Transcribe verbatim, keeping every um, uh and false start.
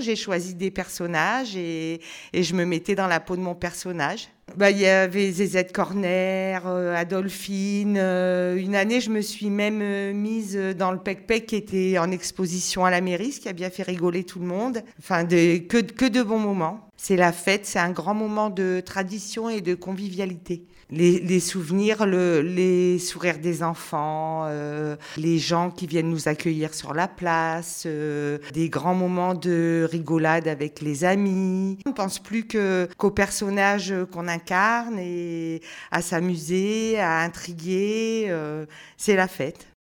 j'ai choisi des personnages et, et je me mettais dans la peau de mon personnage. Bah, il y avait Zézette Corner, euh, Adolphine. Euh, une année, je me suis même euh, mise dans le Pec-Pec qui était en exposition à la mairie, ce qui a bien fait rigoler tout le monde. Enfin, de, que, que de bons moments. C'est la fête, c'est un grand moment de tradition et de convivialité. Les, les souvenirs, le, les sourires des enfants, euh, les gens qui viennent nous accueillir sur la place, euh, des grands moments de rigolade avec les amis. On ne pense plus que, qu'aux personnages qu'on incarne et à s'amuser, à intriguer. Euh, c'est la fête.